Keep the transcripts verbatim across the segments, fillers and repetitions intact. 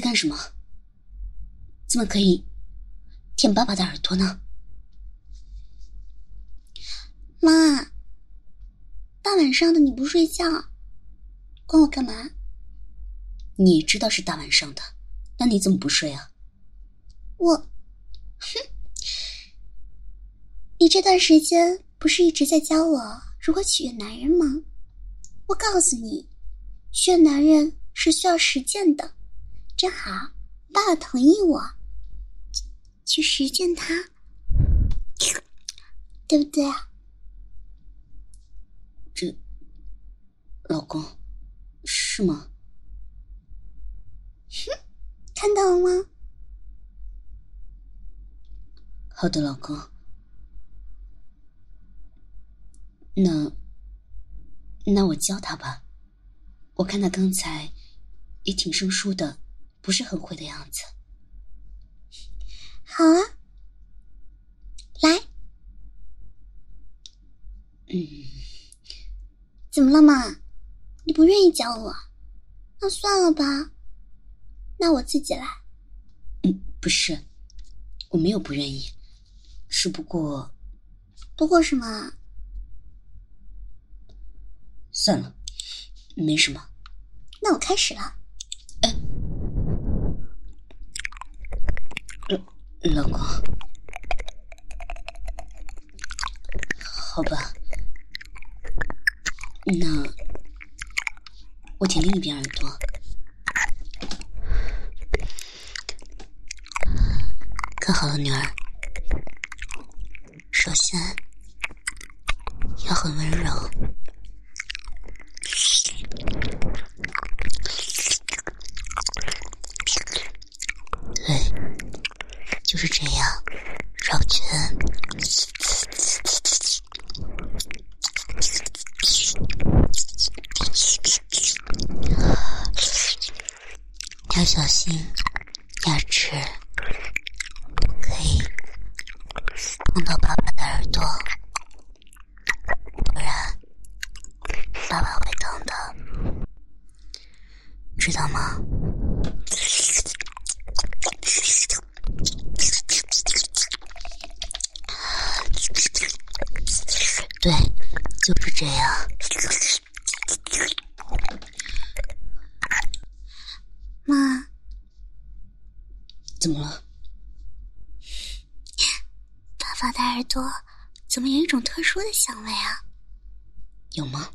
干什么？怎么可以舔爸爸的耳朵呢？ 妈，大晚上的你不睡觉，管我干嘛？ 你知道是大晚上的，那你怎么不睡啊？ 我，哼，你这段时间不是一直在教我如何取悦男人吗？我告诉你，取悦男人是需要实践的。正好爸爸同意我去实践它，对不对啊？ 这，老公，是吗？ 哼，看到了吗？ 好的，老公。那，那我教他吧。我看他刚才也挺生疏的，不是很会的样子。 好啊，来。 嗯， 怎么了嘛？你不愿意教我？那算了吧，那我自己来。 嗯，不是，我没有不愿意，只不过…… 不过什么？ 算了，没什么。 那我开始了。 哎，老老公，好吧，那我舔另一边耳朵。看好了，女儿。首先要很温柔，对，就是这样，绕圈。要小心牙齿可以碰到爸爸的耳朵，不然爸爸会疼的，知道吗？对，就是这样。 妈， 怎么了？ 爸爸的耳朵怎么有一种特殊的香味啊？ 有吗？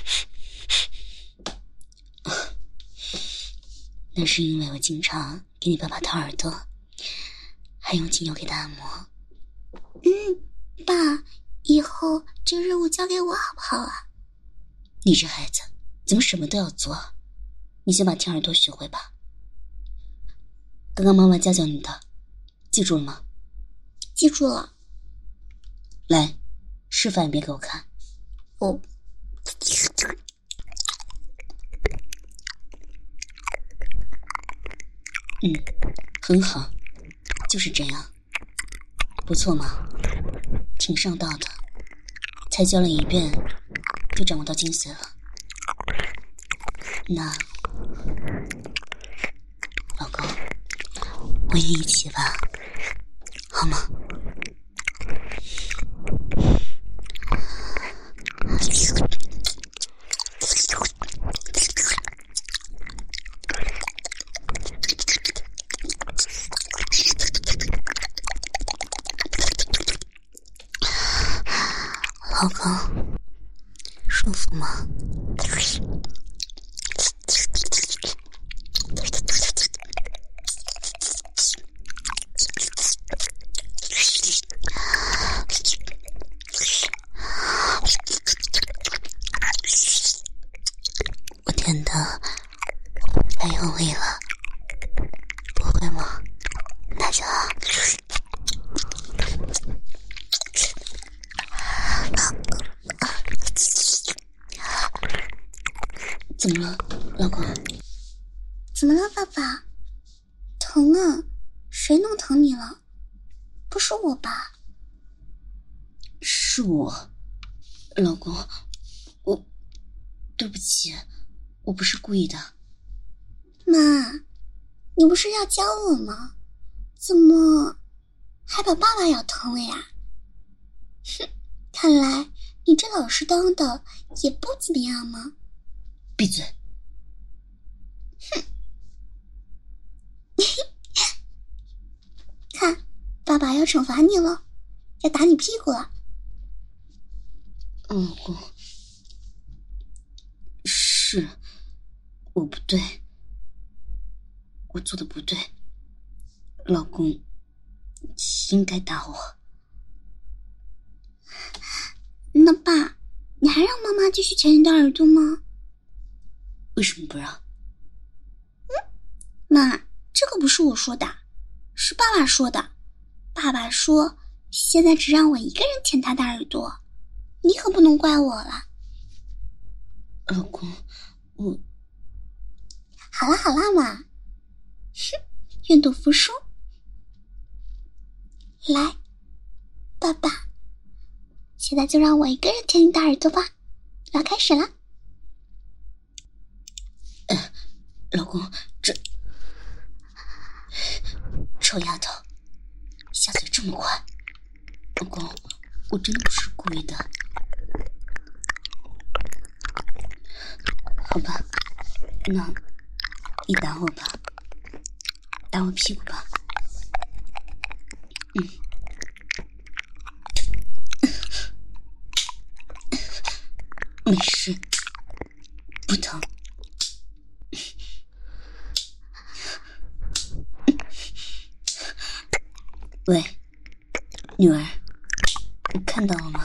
那是因为我经常给你爸爸掏耳朵，还用精油给他按摩。 嗯，爸，以后这个任务交给我好不好啊？ 你这孩子怎么什么都要做？你先把舔耳朵学会吧。刚刚妈妈教教你的，记住了吗？ 记住了。 来，示范一遍给我看。 哦。 嗯，很好，就是这样，不错嘛，挺上道的，才教了一遍就掌握到精髓了。那，老公，我也一起吧，好吗？老公，舒服吗？我舔的太用力了，不会吗？大家怎么了，老公？ 怎么了，爸爸？疼啊！谁弄疼你了？不是我吧？ 是我，老公，我对不起，我不是故意的。 妈， 你不是要教我吗？怎么还把爸爸咬疼了呀？哼，看来你这老实当的也不怎么样嘛。 闭嘴。 哼。看，爸爸要惩罚你了，要打你屁股了。 老公，是我不对，我做的不对，老公应该打我。 那爸，你还让妈妈继续舔你的耳朵吗？ 为什么不让？ 嗯，妈，这个不是我说的，是爸爸说的。爸爸说现在只让我一个人舔他的耳朵，你可不能怪我了。 老公，我…… 好啦好啦嘛，哼，愿赌服输。来，爸爸，现在就让我一个人舔你的耳朵吧，要开始了。 呃，老公，这臭丫头，下嘴这么快，老公，我真的不是故意的。好吧，那你打我吧，打我屁股吧。嗯，没事，不疼。喂，女儿，你看到了吗？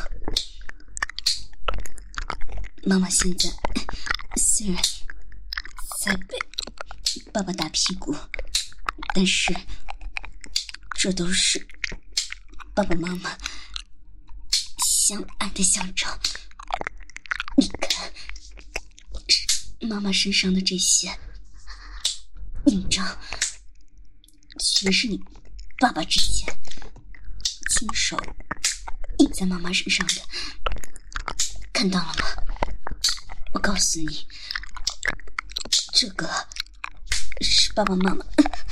妈妈现在虽然在被爸爸打屁股，但是这都是爸爸妈妈相爱的象征。你看，妈妈身上的这些印章，全是你爸爸之前亲手印在妈妈身上的，看到了吗？我告诉你，这个是爸爸妈妈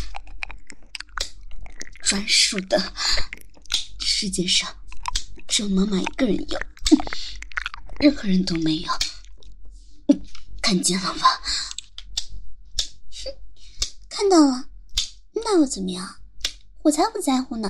专属的，世界上只有妈妈一个人有，任何人都没有。看见了吧？ 哼，看到了，那又怎么样？我才不在乎呢。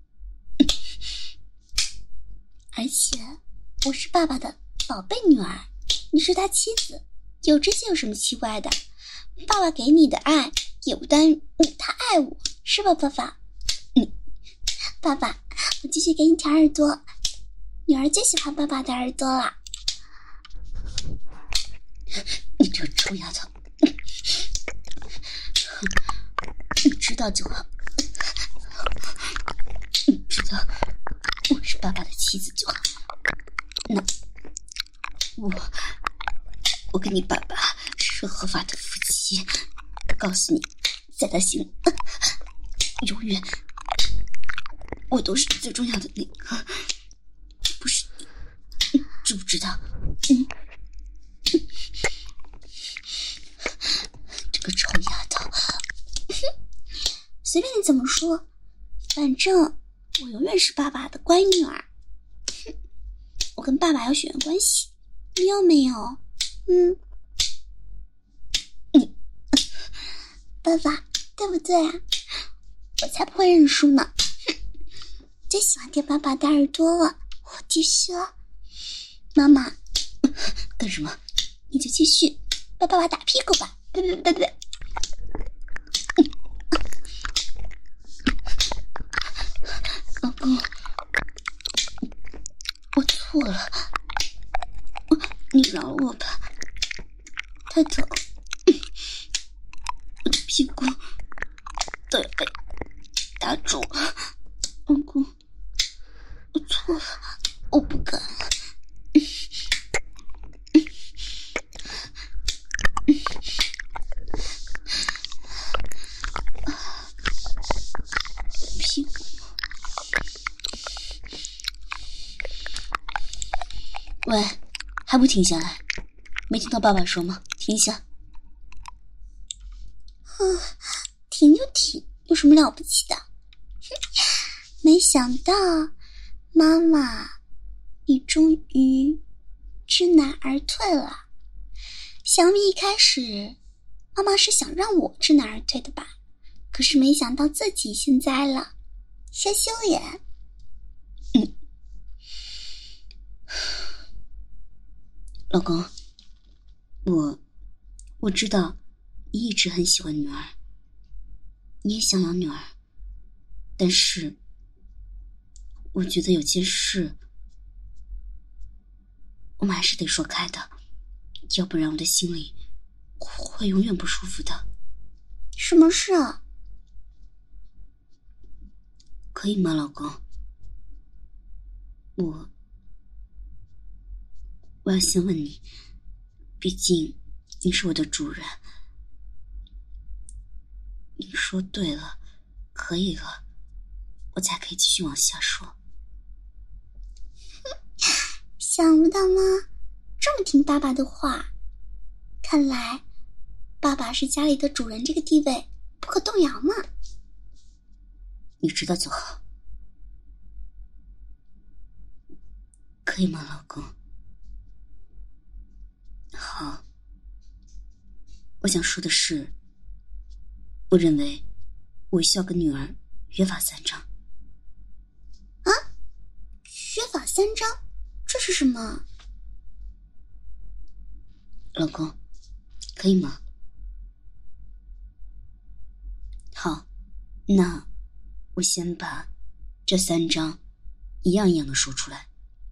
而且我是爸爸的宝贝女儿，你是他妻子，有这些有什么奇怪的？爸爸给你的爱也不单你他爱我，是吧，爸爸？嗯，爸爸，我继续给你舔耳朵，女儿最喜欢爸爸的耳朵了。 你这个臭丫头，你知道就好，你知道我是爸爸的妻子就好。那我我跟你爸爸是合法的夫妻，我告诉你，在他心里永远我都是最重要的那个，不是你，你知不知道？嗯，这个臭丫头， 随便你怎么说，反正我永远是爸爸的乖女儿。哼，我跟爸爸有血缘关系，你有没有？嗯， 你爸爸对不对啊？我才不会认输呢。哼，最喜欢舔爸爸的耳朵了，我继续了。妈妈， 干什么？ 你就继续帮爸爸打屁股吧。对对对对。 老公，我错了，你饶了我吧，太疼，我的屁股都要被打肿了。老公，我错了，我不敢了。屁股，喂，还不停下来？没听到爸爸说吗？停下！ 嗯， 挺就挺，有什么了不起的？没想到妈妈你终于知难而退了。想必一开始妈妈是想让我知难而退的吧，可是没想到自己现在了，羞羞脸。 嗯，老公，我我知道你一直很喜欢女儿，你也想要女儿，但是我觉得有件事我们还是得说开的，要不然我的心里会永远不舒服的。 什么事啊？ 可以吗，老公？我我要先问你，毕竟你是我的主人，你说对了，可以了，我才可以继续往下说。 想不到吗？这么听爸爸的话，看来爸爸是家里的主人，这个地位不可动摇嘛。 你知道就好，可以吗，老公？好，我想说的是，我认为我需要跟女儿约法三章。 啊？约法三章？这是什么？ 老公，可以吗？好，那我先把这三章一样一样的说出来。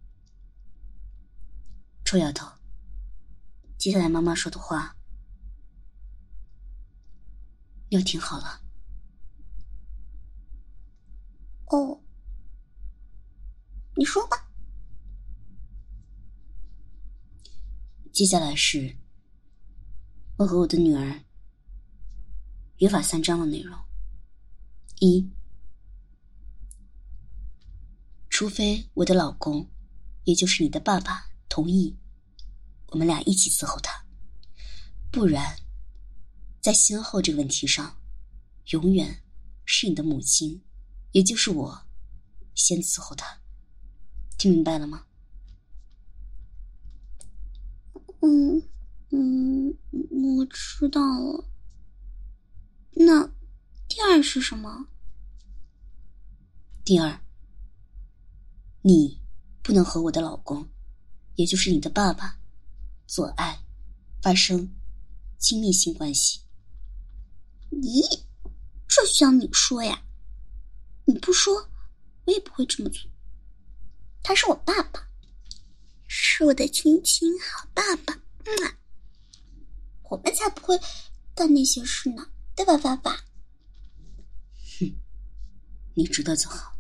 臭丫头，接下来妈妈说的话要听好了。 哦，你说吧。 接下来是我和我的女儿约法三章的内容。一，除非我的老公，也就是你的爸爸同意，我们俩一起伺候他，不然在先后这个问题上，永远是你的母亲，也就是我先伺候他。听明白了吗？ 嗯嗯，我知道了。那第二是什么？ 第二，你不能和我的老公，也就是你的爸爸，做爱，发生亲密性关系。 咦，这需要你说呀？你不说，我也不会这么做。他是我爸爸，是我的亲亲好爸爸。嗯，我们才不会干那些事呢，对吧，爸爸？ 哼，你知道就好。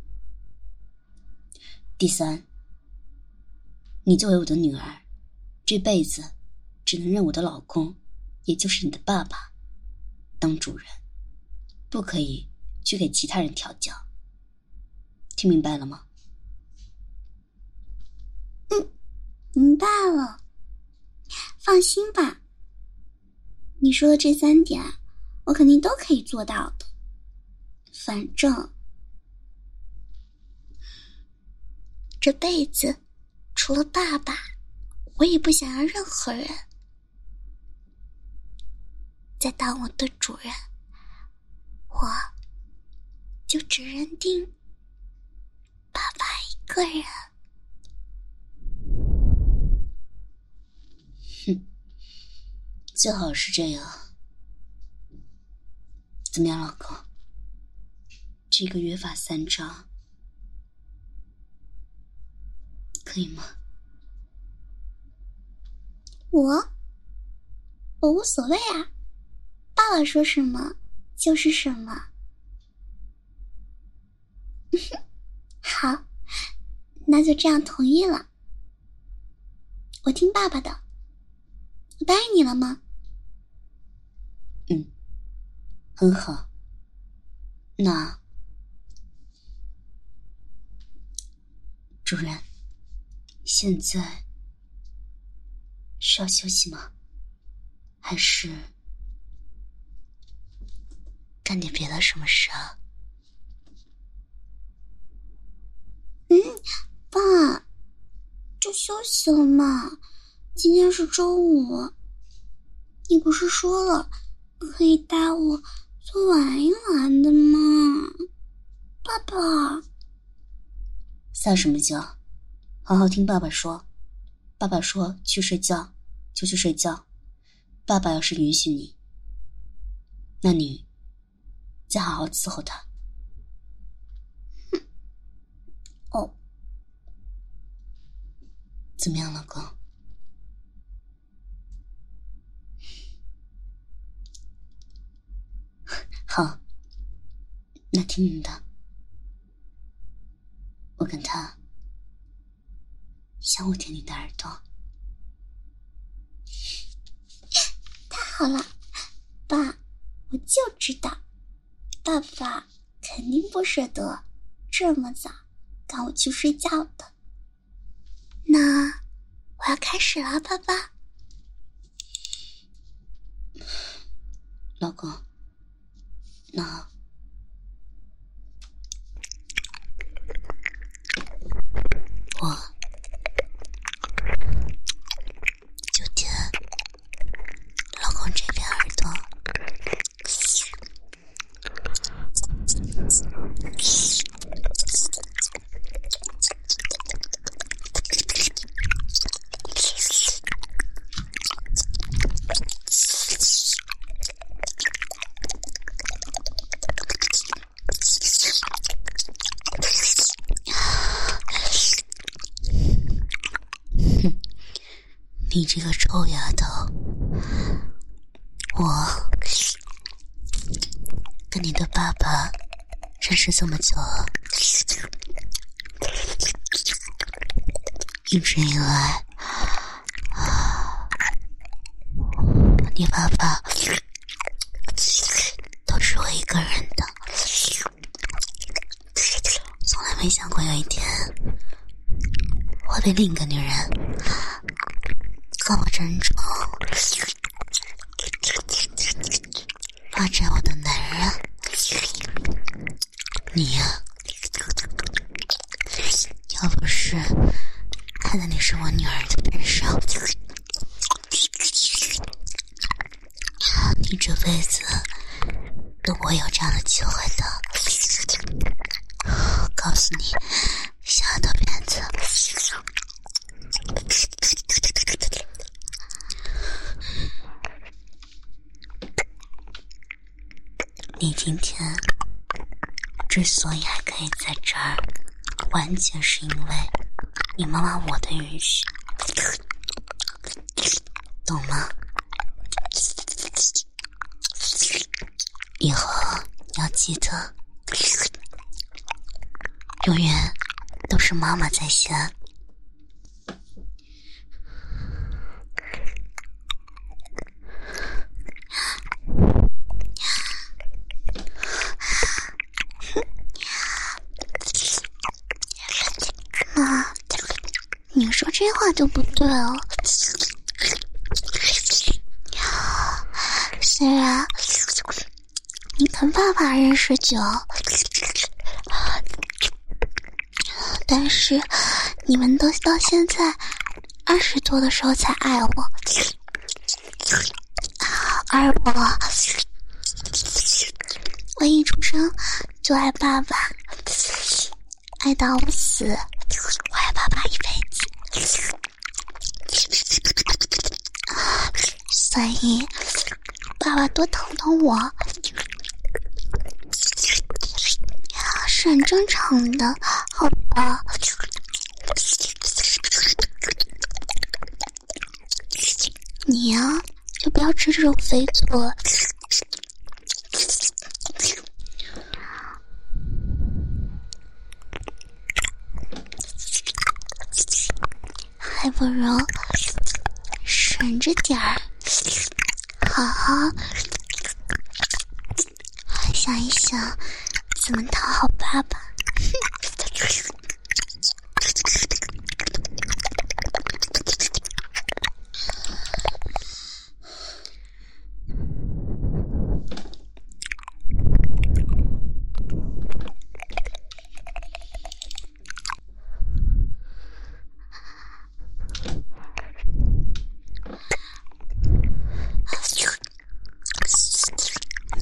第三，你作为我的女儿，这辈子只能认我的老公，也就是你的爸爸当主人，不可以去给其他人调教。听明白了吗？ 嗯，明白了。放心吧，你说的这三点我肯定都可以做到的。反正这辈子除了爸爸，我也不想让任何人再当我的主人，我就只认定爸爸一个人。 哼，最好是这样。怎么样，老公？这个约法三章可以吗？ 我我无所谓啊，爸爸说什么就是什么。好，那就这样同意了。我听爸爸的，我答应你了吗？ 嗯，很好。那主人，现在是要休息吗？还是干点别的什么事啊？ 嗯，爸，就休息了嘛。今天是周五，你不是说了可以带我去玩一玩的吗？爸爸， 撒什么娇？好好听爸爸说。爸爸说去睡觉就去睡觉，爸爸要是允许你，那你再好好伺候他。 哦， 怎么样，老公？好，那听你的。我跟他相互舔你的耳朵。 太好了，爸，我就知道，爸爸肯定不舍得这么早赶我去睡觉的。那我要开始了，爸爸。 老公，那我就舔老公这边耳朵。你这个臭丫头，我跟你的爸爸认识这么久了，一直以来啊，你爸爸都是我一个人的，从来没想过有一天会被另一个女人跟我争宠，霸占我的男人。你呀、啊，要不是看在你是我女儿的份上，你这辈子都不会有这样的机会的。告诉你，小的辫子。你今天之所以还可以在这儿，完全是因为你妈妈我的允许，懂吗？以后要记得，永远都是妈妈在先。 妈，你说这话就不对哦。虽然你跟爸爸认识久，但是你们都到现在二十多的时候才爱我，而我，我一出生就爱爸爸，爱到我死，我爱爸爸一辈子。所以爸爸多疼疼我是很正常的，好吧？你呀、啊，就不要吃这种肥醋了。还不如省着点儿，好好想一想怎么讨好爸爸。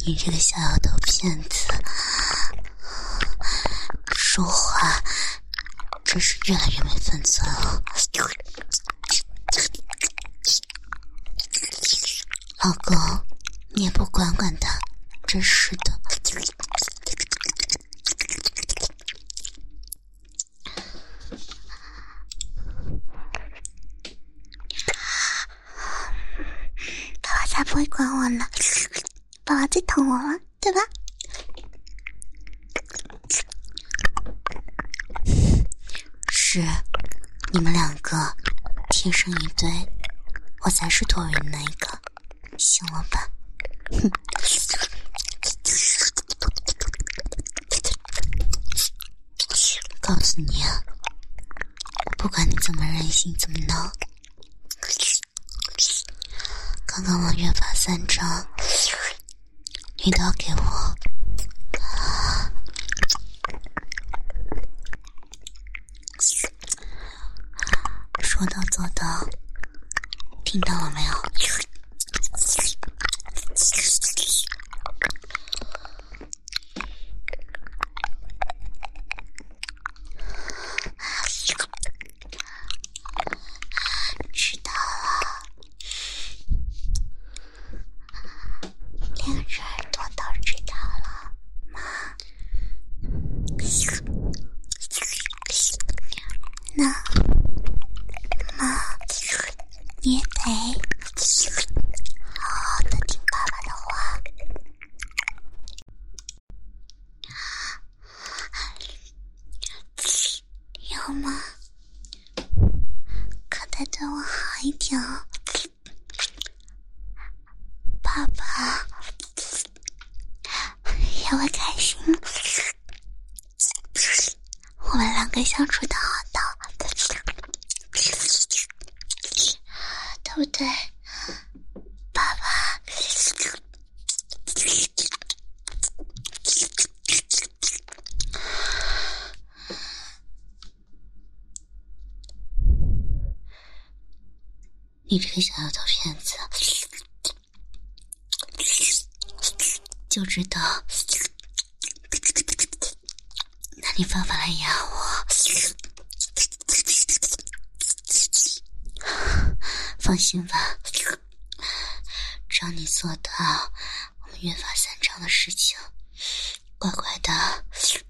你这个小丫头片子，说话真是越来越没分寸了。老公，你也不管管他，真是的。 爸爸才不会管我呢，爸爸最疼我了，对吧？ 是，你们两个天生一对，我才是托人那一个，行了吧？哼。告诉你啊，不管你怎么任性怎么闹，刚刚往约法三章，你都要给我说到做到，听到了没有？知道了，两只耳朵都知道了，妈。那妈，你也得好好的听爸爸的话。有吗？可得对我好一点哦，爸爸也会开心。我们两个相处的好的，对不对，爸爸？你这个小丫头片子，就知道拿你爸爸来压我。放心吧，只要你做到我们约法三章的事情，乖乖的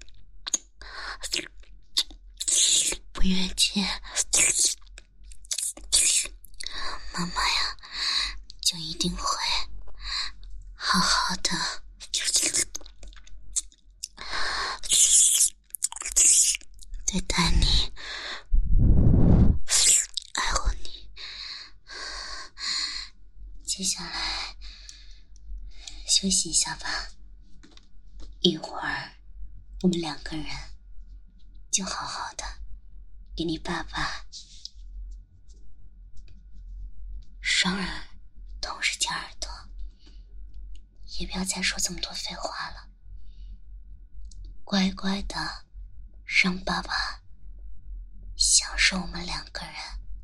不越界，妈妈呀就一定会好好的对待你，爱护你。接下来休息一下吧，一会儿我们两个人就好好的给你爸爸双耳同时夹耳朵，也不要再说这么多废话了，乖乖的让爸爸享受我们两个人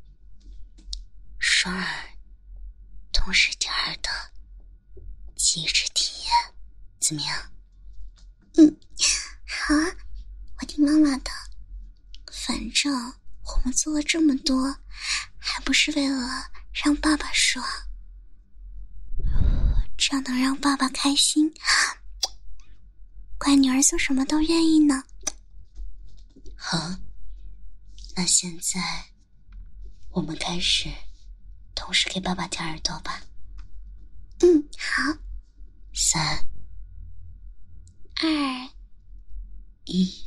双耳同时夹耳的极致体验，怎么样？ 嗯，好啊，我听妈妈的。反正我们做了这么多，还不是为了让爸爸爽，这样能让爸爸开心，乖女儿做什么都愿意呢。 好，那现在我们开始同时给爸爸夹耳朵吧。 嗯，好。 三二一。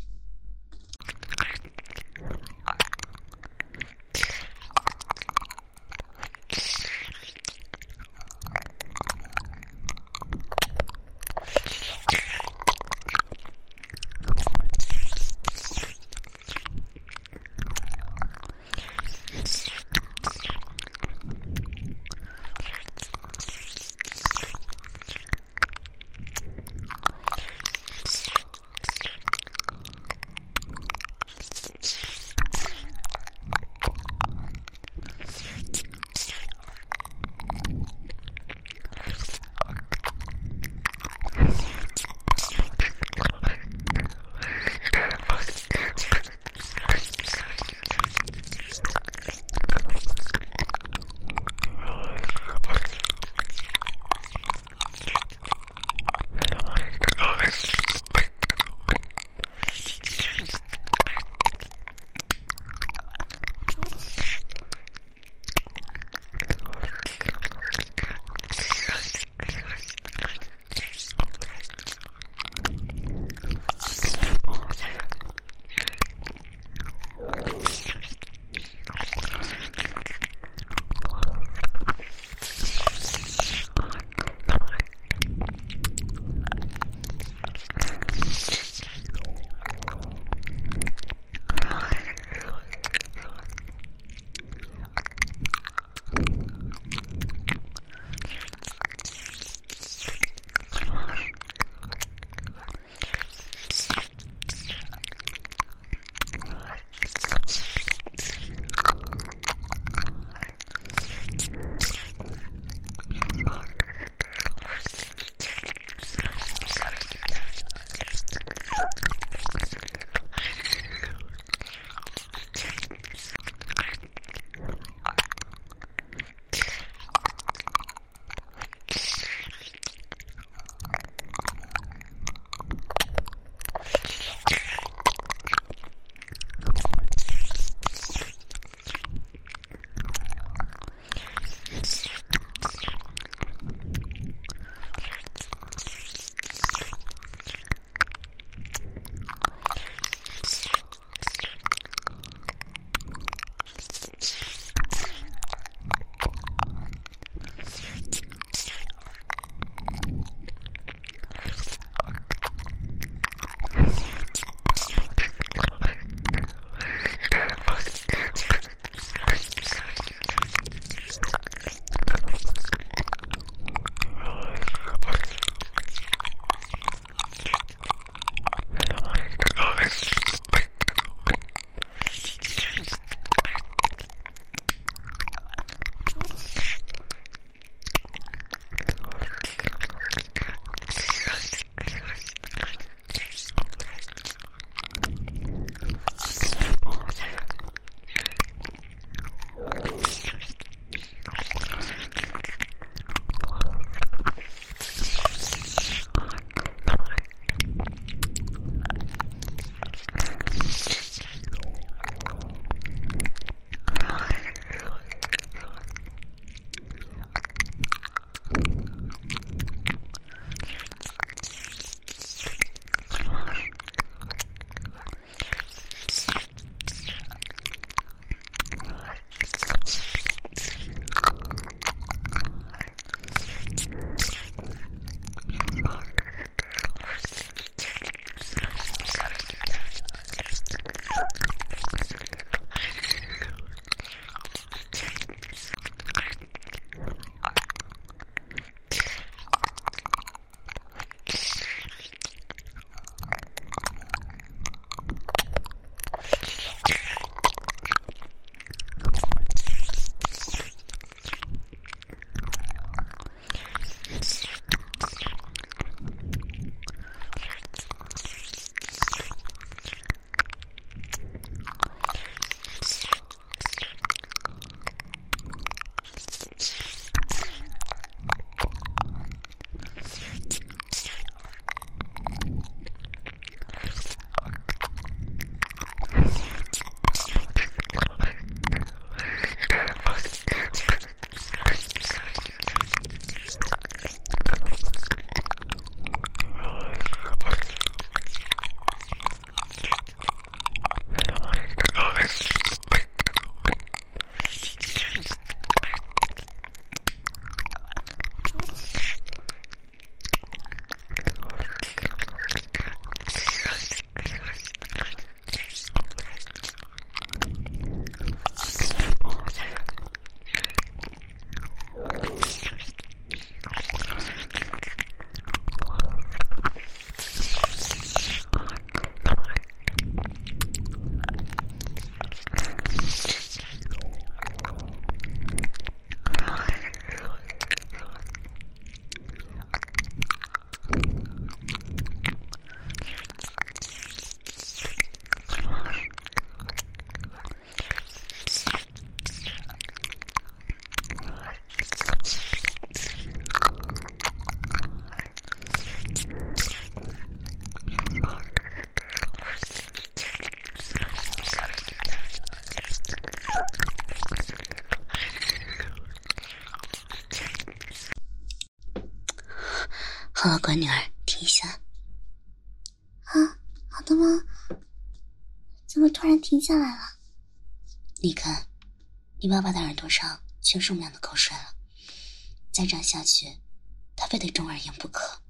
好了，乖女儿，停下。 啊，好的吗？怎么突然停下来了？ 你看，你爸爸的耳朵上全是我们俩的口水了，再这样下去，他非得中耳炎不可。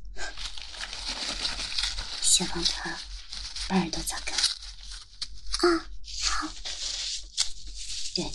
先帮他把耳朵擦干。 啊，好。 对，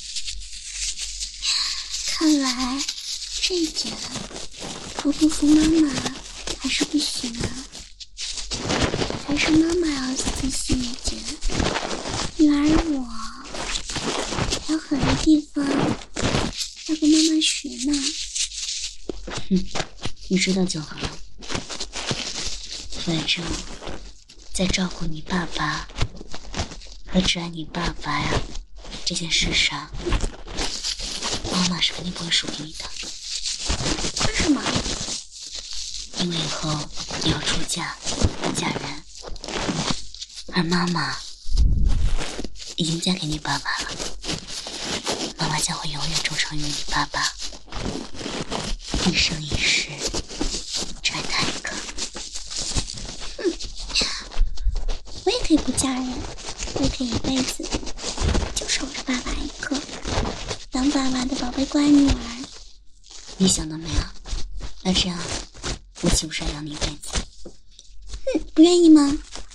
看来这一点服不服妈妈还是不行啊，还是妈妈要自信一点。女儿我有很多地方要跟妈妈学呢。 嗯，你知道就好了。反正在照顾你爸爸和挚爱你爸爸呀这件事上，妈妈是肯定不会输给你的。 为什么？ 因为以后你要出嫁嫁人，而妈妈已经嫁给你爸爸了，妈妈将会永远忠诚于你爸爸，一生一世只爱他一个。 嗯，我也可以不嫁人，我也可以一辈子就守着爸爸一个，当爸爸的宝贝乖女儿。 你想得美啊！那这样我岂不是要养你一辈子？ 嗯，不愿意吗？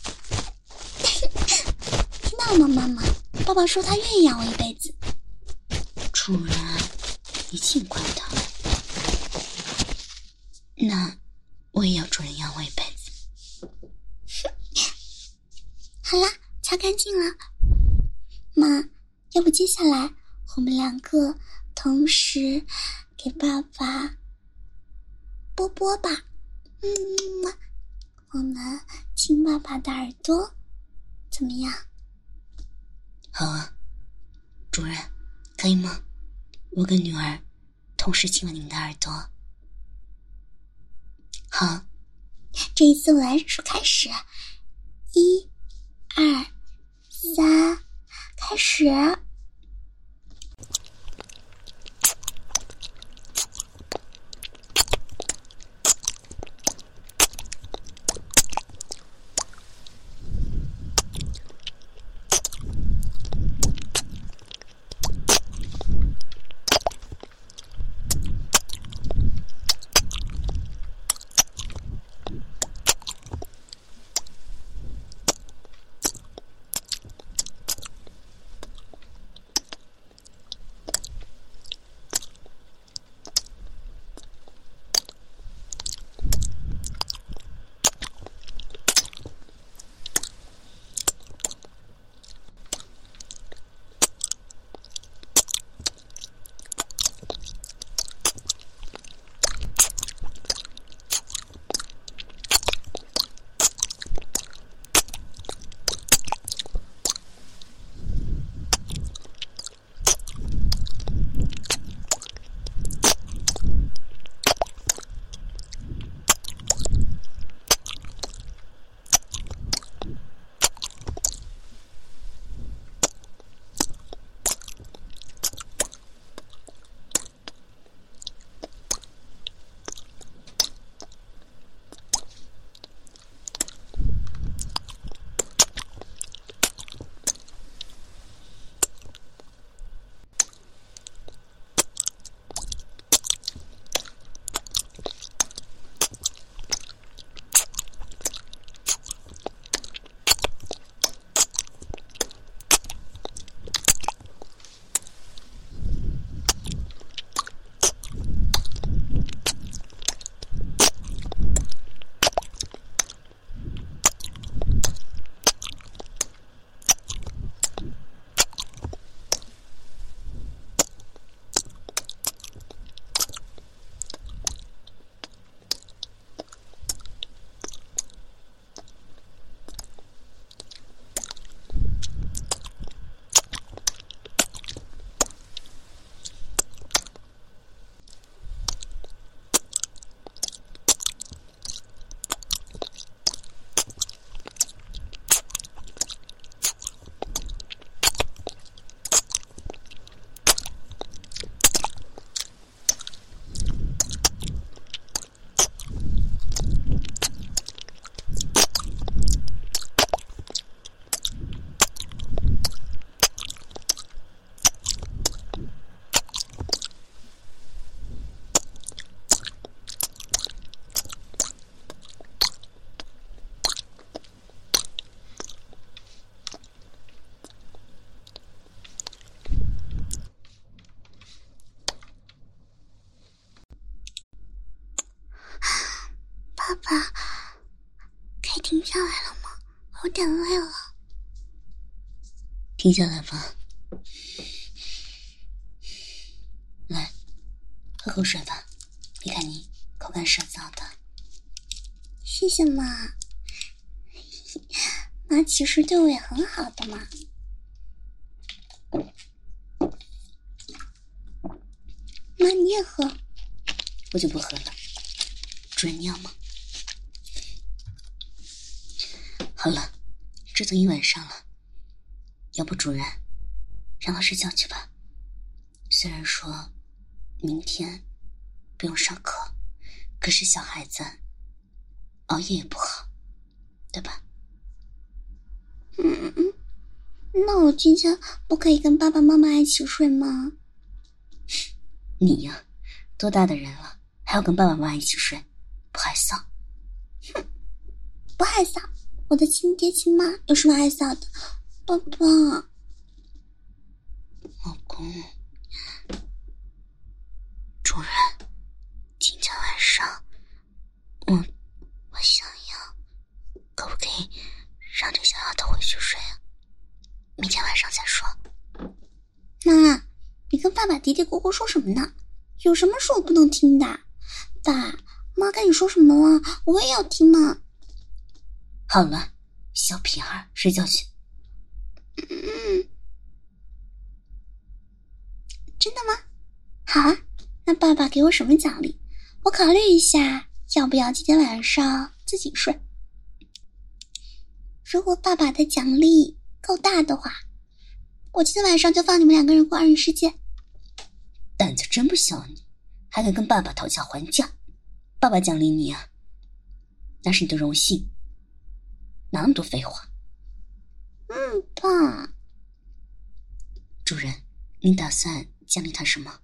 听到了吗，妈妈？爸爸说他愿意养我一辈子。 主人，你尽管的。那我也要主人养我一辈子。 好啦，擦干净了。妈，要不接下来我们两个同时给爸爸波波吧。嗯，我们亲爸爸的耳朵，怎么样？ 好啊，主人，可以吗？我跟女儿同时亲吻你们的耳朵。好， 这一次我来数开始，一、二、三，开始。 爸，可以停下来了吗？我有点累了。 停下来吧。来，喝口水吧。你看你口干舌燥的。 谢谢妈。妈其实对我也很好的嘛。妈你也喝。 我就不喝了。主人你要吗？好了，折腾一晚上了，要不主人让他睡觉去吧。虽然说明天不用上课，可是小孩子熬夜也不好，对吧？ 嗯嗯，那我今天不可以跟爸爸妈妈一起睡吗？ 你呀，多大的人了，还要跟爸爸妈妈一起睡，不害臊？ 哼，不害臊，我的亲爹亲妈有什么害臊的？爸爸， 老公，主人，今天晚上我我想要，可不可以让这小丫头回去睡啊？明天晚上再说。 妈，你跟爸爸嘀嘀咕咕说什么呢？有什么是我不能听的？爸妈跟你说什么了，我也要听嘛。 好了，小屁孩，睡觉去。 嗯，真的吗？好啊，那爸爸给我什么奖励？我考虑一下，要不要今天晚上自己睡？如果爸爸的奖励够大的话，我今天晚上就放你们两个人过二人世界。 胆子真不小，你还敢跟爸爸讨价还价？爸爸奖励你啊，那是你的荣幸，哪那么多废话？ 嗯，爸。 主人，您打算奖励他什么？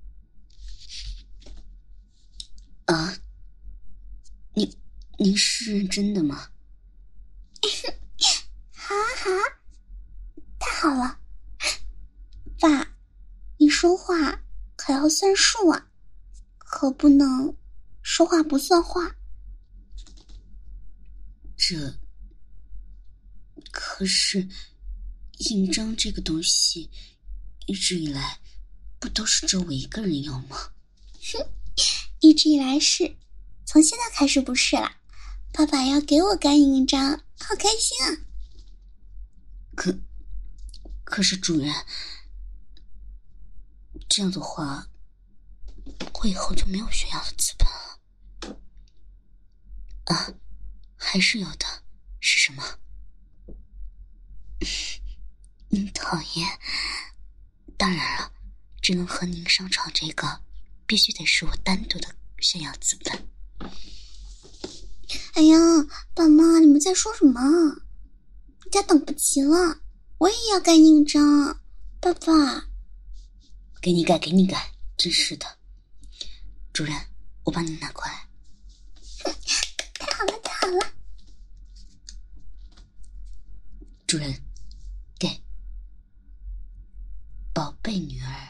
啊？你您是认真的吗？ 好啊好啊，太好了。爸，你说话可要算数啊，可不能说话不算话。 这可是印章这个东西一直以来不都是只有我一个人要吗？ 哼，一直以来是，从现在开始不是了。爸爸要给我盖印章，好开心啊。 可可是主人，这样的话我以后就没有炫耀的资本了。啊，还是有的。是什么？您讨厌？当然了，只能和您商场这个必须得是我单独的炫耀资本。 哎呀，爸妈，你们在说什么？人家等不及了，我也要盖印章。爸爸， 给你盖，给你盖，真是的。主人，我帮你拿过来。 太好了，太好了。 主人，给。宝贝女儿，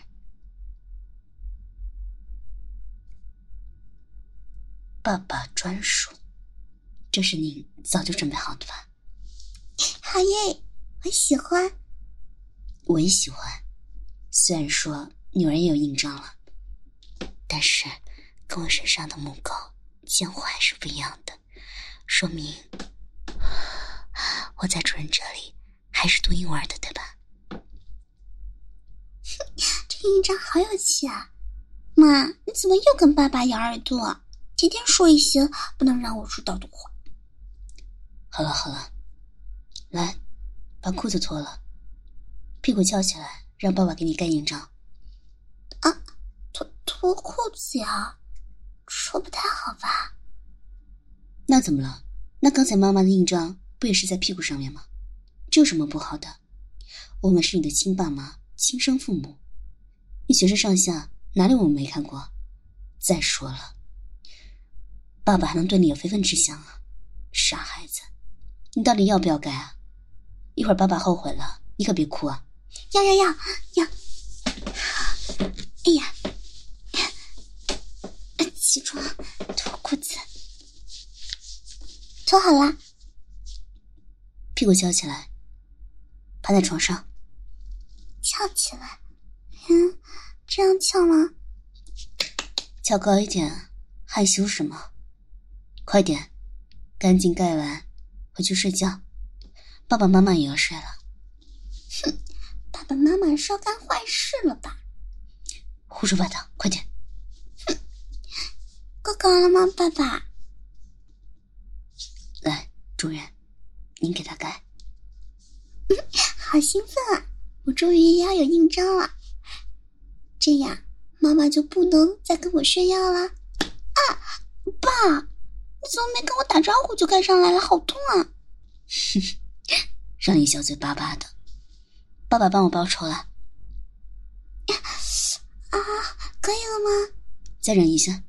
爸爸专属，这是您早就准备好的吧？ 好耶，我喜欢。 我也喜欢。虽然说女儿也有印章了，但是跟我身上的木狗鲜活还是不一样的，说明我在主人这里还是独一无二的，对吧？ 这印章好有气啊！妈，你怎么又跟爸爸咬耳朵？天天说一些不能让我知道的话。 好了好了，来，把裤子脱了，屁股翘起来，让爸爸给你盖印章。 啊，脱脱裤子呀？这不太好吧？ 那怎么了？那刚才妈妈的印章不也是在屁股上面吗？这有什么不好的？我们是你的亲爸妈，亲生父母，你全身上下哪里我们没看过？再说了，爸爸还能对你有非分之想啊？傻孩子，你到底要不要盖啊？一会儿爸爸后悔了，你可别哭啊！ 要要要要！哎呀，起床，脱裤子。 坐好啦。 屁股翘起来，趴在床上。 翘起来。嗯，这样翘吗？ 翘高一点，害羞什么？快点，赶紧盖完，回去睡觉。爸爸妈妈也要睡了。 哼，爸爸妈妈是要干坏事了吧？ 胡说八道，快点。 哼，够高了吗，爸爸？ 来，主人，您给他盖。 嗯，好兴奋啊！我终于要有印章了。这样妈妈就不能再跟我炫耀了。啊，爸，你怎么没跟我打招呼就盖上来了？好痛啊！ 让你小嘴巴巴的，爸爸帮我报仇了。 啊，可以了吗？ 再忍一下。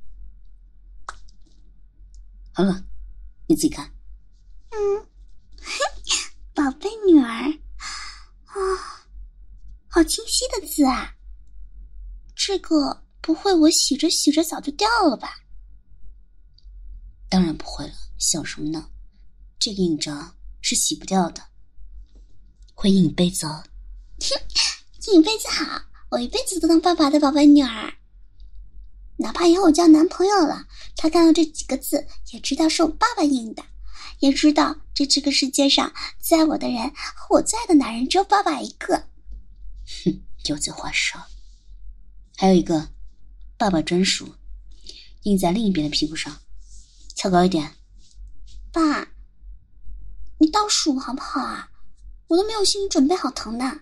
好了，你自己看。 嗯，宝贝女儿啊，好清晰的字啊！这个不会我洗着洗着早就掉了吧？ 当然不会了，想什么呢？这个印章是洗不掉的，会印一辈子哦。 印一辈子好，我一辈子都当爸爸的宝贝女儿。哪怕以后我交男朋友了，他看到这几个字也知道是我爸爸印的，也知道这这个世界上最爱我的人和我最爱的男人只有爸爸一个。 哼，油嘴滑舌。还有一个爸爸专属，印在另一边的屁股上，翘高一点。 爸，你倒数好不好啊？我都没有心理准备好疼的。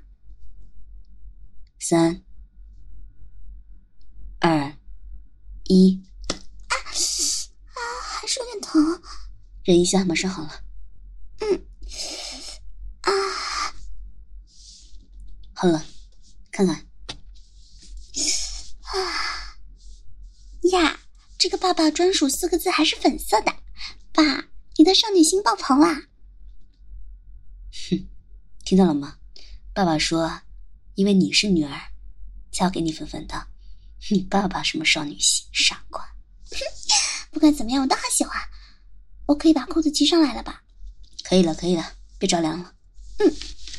三二一。 啊啊，还是有点疼。 忍一下，马上好了。 嗯。啊， 好了，看看。 啊呀，这个爸爸专属四个字还是粉色的。爸，你的少女心爆棚啦！ 哼，听到了吗？爸爸说，因为你是女儿，才要给你粉粉的。你爸爸什么少女心，傻瓜！ 不管怎么样，我都好喜欢。我可以把裤子系上来了吧？ 可以了，可以了，别着凉了。 嗯，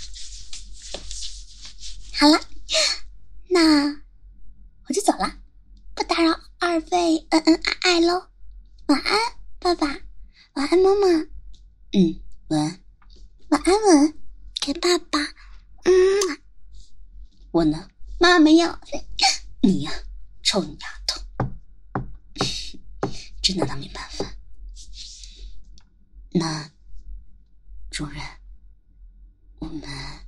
好了，那我就走了，不打扰二位恩恩爱爱喽。晚安，爸爸。晚安，妈妈。 嗯，晚安。 晚安吻，给爸爸。嗯， 我呢？ 妈妈没有。 你呀，臭丫头，真拿他没办法。那，主人，我们。